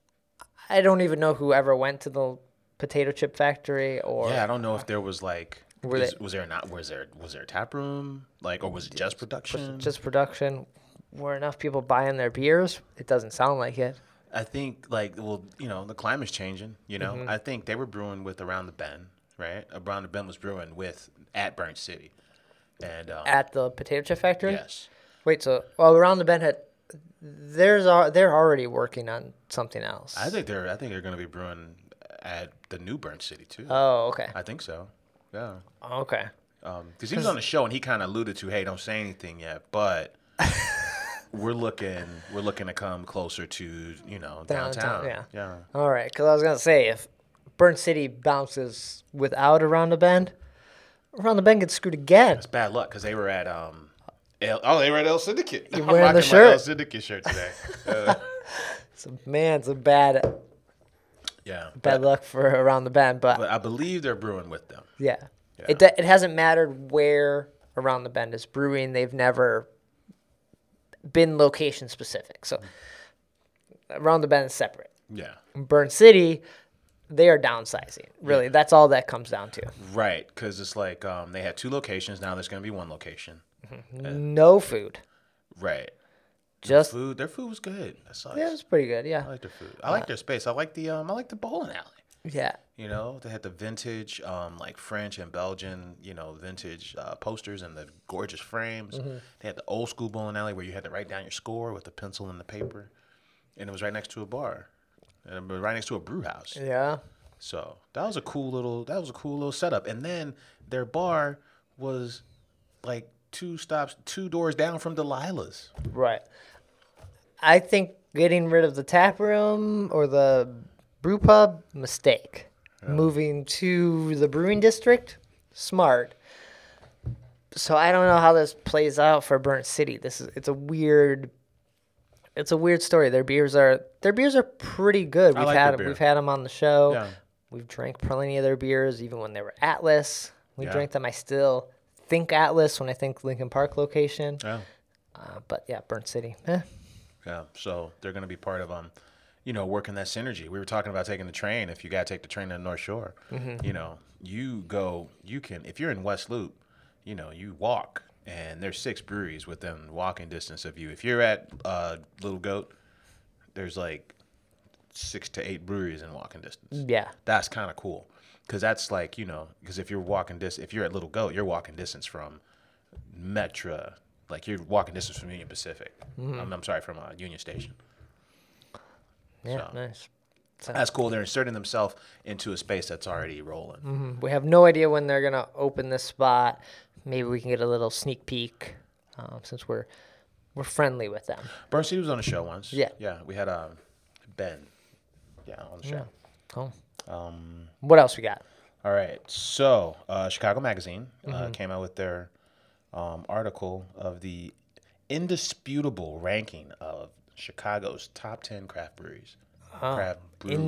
I don't even know who ever went to the potato chip factory or. Yeah, I don't know if there was like Were they Was there a tap room, like, or was it just production? just production? Were enough people buying their beers? It doesn't sound like it. I think, like, well, the climate's changing. I think they were brewing with Around the Bend, right? Around the Bend was brewing with at Burnt City, and At the potato chip factory? yes, Wait, so Around the Bend they're already working on something else. I think they're going to be brewing at the new Burnt City too. Oh, okay. I think so. Yeah. Okay. Because he was on the show and he kind of alluded to, hey, don't say anything yet, but we're looking to come closer to downtown. Yeah. All right, because I was gonna say if Burnt City bounces without Around the Bend gets screwed again. It's bad luck because they were at they were at El Syndicate. You're I'm wearing the rocking shirt. my El Syndicate shirt today. It's a bad Yeah. luck for Around the Bend, but I believe they're brewing with them. yeah. Yeah. It hasn't mattered where Around the Bend is brewing. They've never been location specific. So Around the Bend is separate. Yeah. Burnt City, they are downsizing. Really, that's all that comes down to. Right, because it's like they had 2 locations. Now there's going to be 1 location. No food. Right. Just Their food was good. That sucks. yeah, it was pretty good. Yeah. I like their food. I like their space. I like the bowling alley. Yeah. They had the vintage, like French and Belgian, vintage posters and the gorgeous frames. They had the old school bowling alley where you had to write down your score with a pencil and the paper, and it was right next to a bar, and right next to a brew house. Yeah. So that was a cool little setup. And then their bar was like 2 doors down from Delilah's. Right. I think getting rid of the tap room or the brew pub, mistake. Yeah. Moving to the brewing district, smart. So I don't know how this plays out for Burnt City. It's a weird story. Their beers are pretty good. We've had them on the show. Yeah. We've drank plenty of their beers, even when they were Atlas. We drank them. I still think Atlas when I think Lincoln Park location. Yeah. But yeah, Burnt City. Yeah. So they're going to be part of working that synergy. We were talking about taking the train. If you got to take the train to the North Shore, you can, if you're in West Loop, you walk, and there's 6 breweries within walking distance of you. If you're at Little Goat, there's like 6 to 8 breweries in walking distance. Yeah. That's kind of cool. Because that's like, because if you're at Little Goat, you're walking distance from Metra. Like, you're walking distance from Union Pacific. I'm sorry, from Union Station. Yeah, so, nice. So, that's cool. They're inserting themselves into a space that's already rolling. Mm-hmm. We have no idea when they're going to open this spot. Maybe we can get a little sneak peek since we're friendly with them. Burnt City was on the show once. Yeah. Yeah, we had Ben on the show. Cool. What else we got? All right. So Chicago Magazine came out with their article of the indisputable ranking of Chicago's top 10 craft breweries. Craft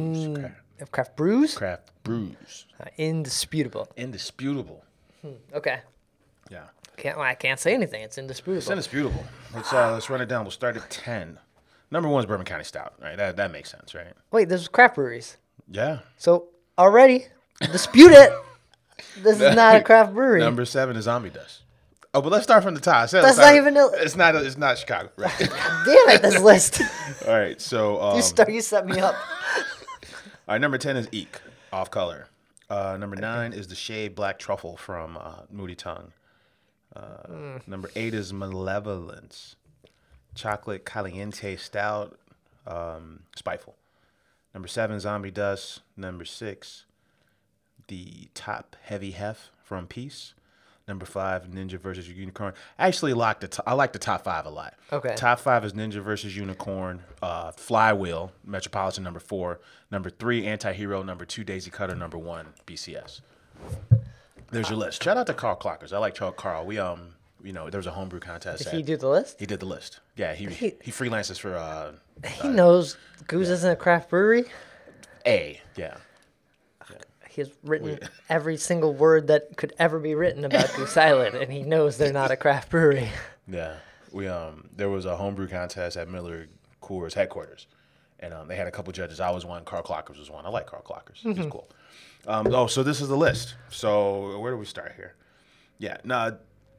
brews. Craft brews. Indisputable. Indisputable. Okay. Yeah. I can't say anything. It's indisputable. It's indisputable. Let's run it down. We'll start at 10. Number 1 is Bourbon County Stout. Right. That makes sense, right? Wait, there's craft breweries. Yeah. So already dispute it. This is not a craft brewery. Number 7 is Zombie Dust. Oh, but let's start from the top. That's not even. It's not Chicago, right? Damn it! This list. All right, so you set me up. All right, number 10 is Eek, Off Color. Number 9 is the Shade Black Truffle from Moody Tongue. Number 8 is Malevolence, Chocolate Caliente Stout, Spiteful. Number 7, Zombie Dust. Number 6, the Top Heavy Hef from Peace. Number 5, Ninja versus Unicorn. I actually like the top 5 a lot. Okay. Top 5 is Ninja versus Unicorn. Flywheel, Metropolitan, number 4. Number 3, Anti-Hero. Number 2, Daisy Cutter. Number 1, BCS. There's your list. Shout out to Carl Clockers. I like Carl. We there was a homebrew contest. Did he do the list? He did the list. Yeah, he freelances for. He knows Goose isn't a craft brewery. Yeah. He's written every single word that could ever be written about Goose Island, and he knows they're not a craft brewery. Yeah, we there was a homebrew contest at Miller Coors headquarters, And they had a couple judges. I was one. Carl Clockers was one. I like Carl Clockers. He's cool. So this is the list. So where do we start here? Yeah. No.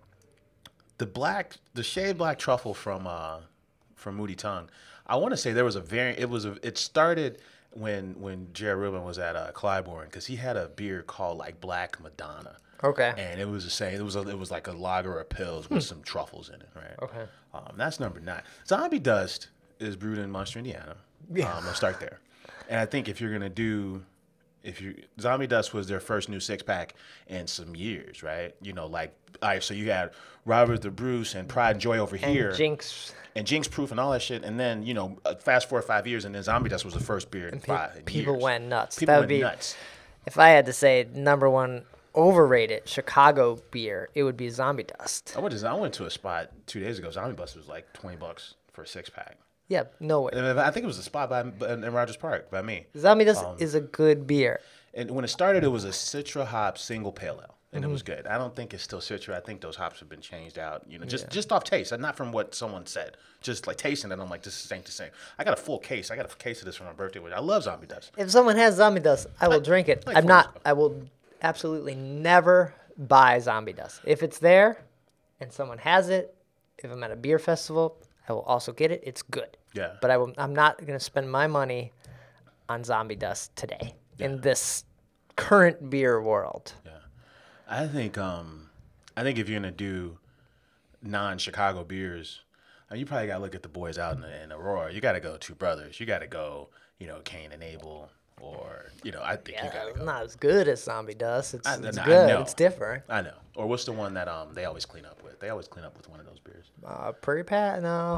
The shaved black truffle from Moody Tongue. I want to say there was a variant. It started when Jared Rubin was at Clybourne, because he had a beer called like Black Madonna. Okay. And it was the same. It was like a lager of pills with some truffles in it, right? Okay. That's number 9. Zombie Dust is brewed in Munster, Indiana. Yeah. Let's start there. And I think if you're gonna do, Zombie Dust was their first new 6-pack in some years, right? You know, like, all right, so you had Robert the Bruce and Pride and Joy over here. And Jinx Proof and all that shit. And then, you know, fast forward 5 years, and then Zombie Dust was the first beer in 5 years. People went nuts. People went nuts. If I had to say number one overrated Chicago beer, it would be Zombie Dust. I went to a spot 2 days ago. Zombie Dust was like $20 for a 6-pack. Yeah, no way. And I think it was a spot in Rogers Park by me. Zombie Dust is a good beer. And when it started, it was a Citra hop single pale ale, and it was good. I don't think it's still Citra. I think those hops have been changed out. You know, just off taste, and not from what someone said. Just like tasting it, I'm like, this ain't the same. I got a full case. I got a case of this for my birthday. I love Zombie Dust. If someone has Zombie Dust, I will drink it. I will absolutely never buy Zombie Dust. If it's there and someone has it, if I'm at a beer festival, I will also get it. It's good. Yeah. But I'm not going to spend my money on Zombie Dust today in this current beer world. Yeah. I think if you're going to do non-Chicago beers, you probably got to look at the boys out in Aurora. You got to go Two Brothers. You got to go, Cain and Abel. Or, I think you got to go. Not as good as Zombie Dust. It's good. It's different. I know. Or what's the one that they always clean up with? They always clean up with one of those beers. Prairie Pat? No.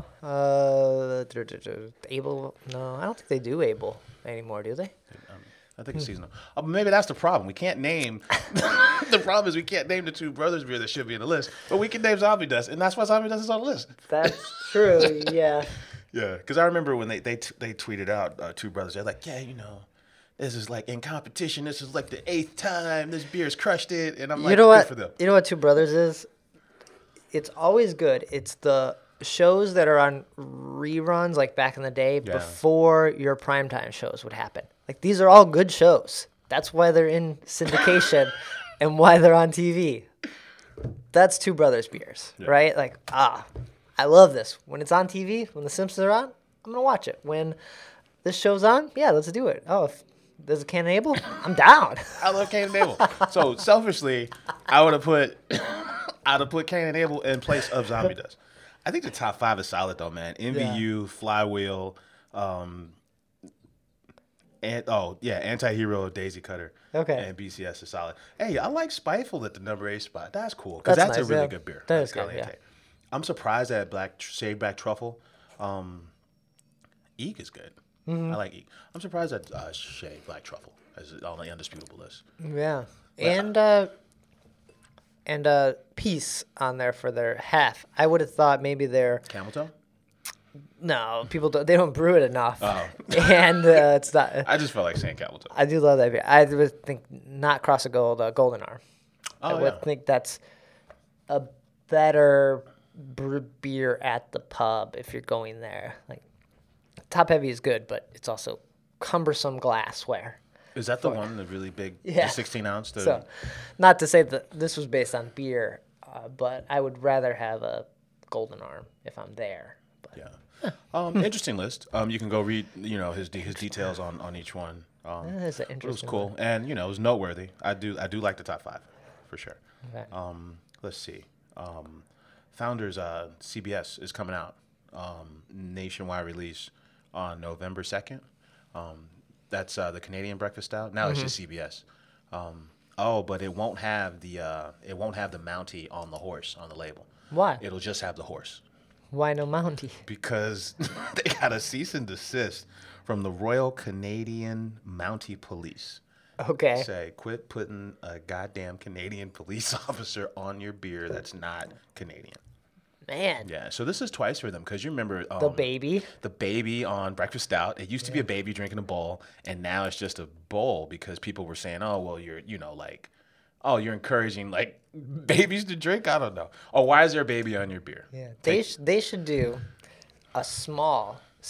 Able? No, I don't think they do Able anymore, do they? I think it's seasonal. Maybe that's the problem. We can't name. The problem is we can't name the Two Brothers beer that should be in the list, but we can name Zombie Dust, and that's why Zombie Dust is on the list. That's true. Yeah. Yeah, because I remember when they tweeted out Two Brothers. They're like, this is like in competition. This is like the 8th time this beer's crushed it, and I'm like, good for them. You know what Two Brothers is? It's always good. It's the shows that are on reruns, like back in the day, before your primetime shows would happen. Like, these are all good shows. That's why they're in syndication and why they're on TV. That's Two Brothers beers, right? Like, I love this. When it's on TV, when The Simpsons are on, I'm going to watch it. When this show's on, let's do it. Oh, if there's a Cain and Abel, I'm down. I love Cain and Abel. So, selfishly, I would have put Cain and Abel in place of Zombie Dust. I think the top 5 is solid, though, man. MVU, Flywheel, Anti-Hero, Daisy Cutter. Okay. And BCS is solid. Hey, I like Spiteful at the number 8 spot. That's cool, because that's nice, a really good beer. That is good, yeah. I'm surprised that Shaved Black Truffle. Eek is good. Mm-hmm. I like Eek. I'm surprised that Shaved Black Truffle is on the undisputable list. Yeah. And Peace on there for their half. I would have thought maybe they're Camel Toe? No, they don't brew it enough. Oh. And it's not. I just felt like saying Camel Toe. I do love that beer. I would think not Cross of Gold, Golden Arm. I would think that's a better beer at the pub if you're going there. Like, Top Heavy is good, but it's also cumbersome glassware. Is that the one, the really big, the 16-ounce? So, not to say that this was based on beer, but I would rather have a Golden Arm if I'm there. But. Yeah. Interesting list. You can go read, his details on each one. That is an interesting. It was cool, one. And it was noteworthy. I do like the top 5, for sure. Okay. Let's see. Founders CBS is coming out, nationwide release on November 2nd. That's the Canadian breakfast stout. Now it's just CBS. But it won't have the Mountie on the horse on the label. Why? It'll just have the horse. Why no Mountie? Because they got a cease and desist from the Royal Canadian Mountie Police. Okay. Say, quit putting a goddamn Canadian police officer on your beer that's not Canadian. Man. Yeah, so this is twice for them, because you remember the baby on breakfast stout. It used to be a baby drinking a bowl, and now it's just a bowl because people were saying, "Oh, well, you're you're encouraging like babies to drink." I don't know. Oh, why is there a baby on your beer? Yeah, they should do a small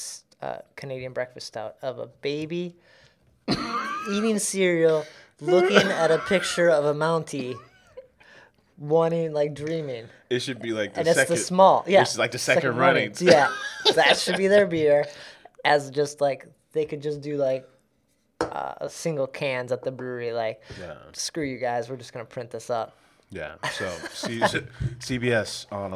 Canadian breakfast stout of a baby eating cereal, looking at a picture of a Mountie, wanting, like, dreaming. It should be like the And it's second. the small, yeah. It's like the second running. Yeah, that should be their beer. As just, like, they could just do, like, single cans at the brewery. Like, Yeah. screw you guys, we're just going to print this up. Yeah. So CBS on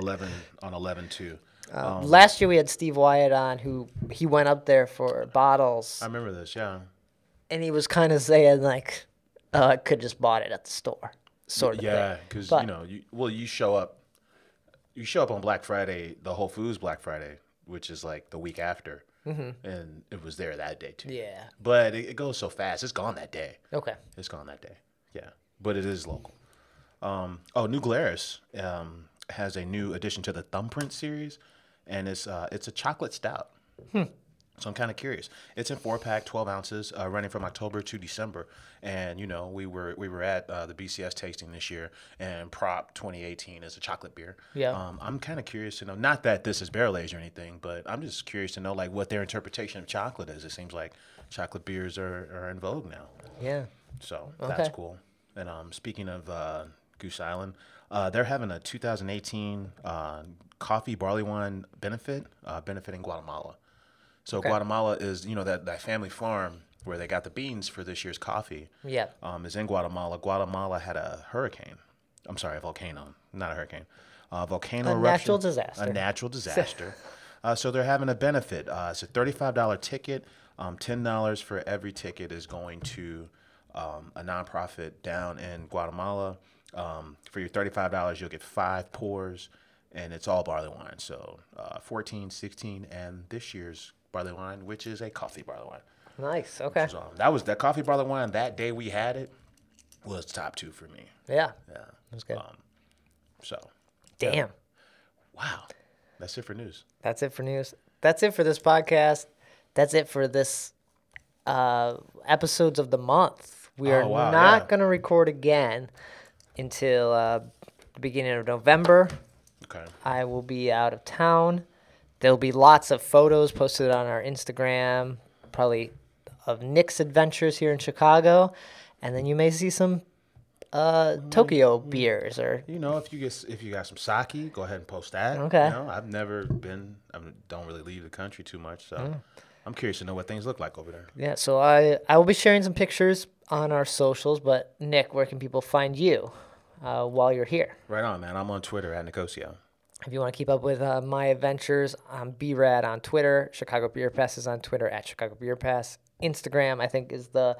11/2. Last year we had Steve Wyatt on, he went up there for bottles, I remember this. Yeah. and he was kind of saying, like, I could just bought it at the store, sort of Yeah, thing. because But- you show up on Black Friday, the Whole Foods Black Friday, which is like the week after, and it was there that day too. Yeah. But it goes so fast. It's gone that day. Okay. It's gone that day. Yeah, but it is local. New Glarus has a new addition to the Thumbprint series, and it's a chocolate stout. So I'm kind of curious. It's in 4-pack, 12 ounces, running from October to December. And we were at the BCS tasting this year, and Prop 2018 is a chocolate beer. Yeah. I'm kind of curious to know. Not that this is barrel aged or anything, but I'm just curious to know like what their interpretation of chocolate is. It seems like chocolate beers are in vogue now. Yeah. So that's Okay. cool. And speaking of Goose Island, they're having a 2018 coffee barley wine benefiting Guatemala. So Okay. Guatemala is, that family farm where they got the beans for this year's coffee. Yeah. Is in Guatemala. Guatemala had a volcano, not a hurricane. Volcano A eruption. natural disaster. A natural disaster. So they're having a benefit. It's a $35 ticket. $10 for every ticket is going to a nonprofit down in Guatemala. For your $35, you'll get 5 pours, and it's all barley wine. So 14, 16, and this year's barley wine, which is a coffee barley wine. Nice. Okay. So that coffee barley wine that day we had it was top 2 for me. Yeah. Yeah. That's good. So Damn. wow, that's it for news. That's it for news. That's it for this podcast. That's it for this episodes of the month. We are Oh, wow, not yeah. going to record again until the beginning of November. Okay. I will be out of town. There'll be lots of photos posted on our Instagram, probably of Nick's adventures here in Chicago. And then you may see some Tokyo beers or If you got some sake, go ahead and post that. Okay. I've never been. I don't really leave the country too much, so I'm curious to know what things look like over there. yeah, so I will be sharing some pictures on our socials, but Nick, where can people find you while you're here? Right on, man. I'm on Twitter at Nicosia. If you want to keep up with my adventures, I'm BRAD on Twitter. Chicago Beer Pass is on Twitter at Chicago Beer Pass. Instagram, I think, is the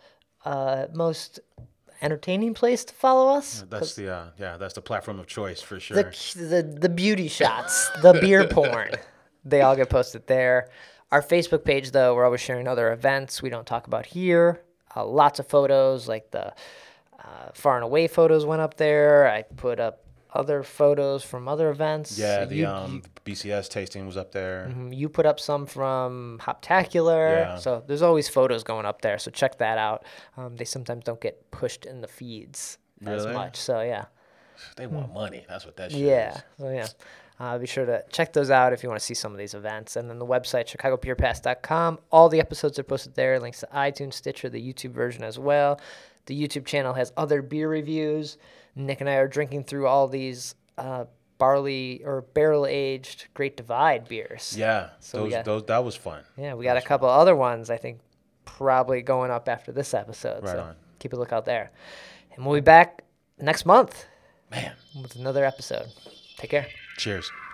most entertaining place to follow us. That's that's the platform of choice for sure. The beauty shots, the beer porn, they all get posted there. Our Facebook page, though, we're always sharing other events we don't talk about here. Lots of photos, like the Far and Away photos went up there. I put up other photos from other events. Yeah, the BCS tasting was up there. You put up some from Hoptacular. Yeah. So there's always photos going up there. So check that out. They sometimes don't get pushed in the feeds as Really? much. So, yeah. They want money. That's what that shit Yeah. is. So, yeah. Be sure to check those out if you want to see some of these events. And then the website, chicagobeerpass.com. All the episodes are posted there. Links to iTunes, Stitcher, the YouTube version as well. The YouTube channel has other beer reviews. Nick and I are drinking through all these barley or barrel-aged Great Divide beers. Yeah, So we got- those that was fun. Yeah, we got a couple other ones, I think, probably going up after this episode. Right so on. keep a lookout there. And we'll be back next month Man, with another episode. Take care. cheers.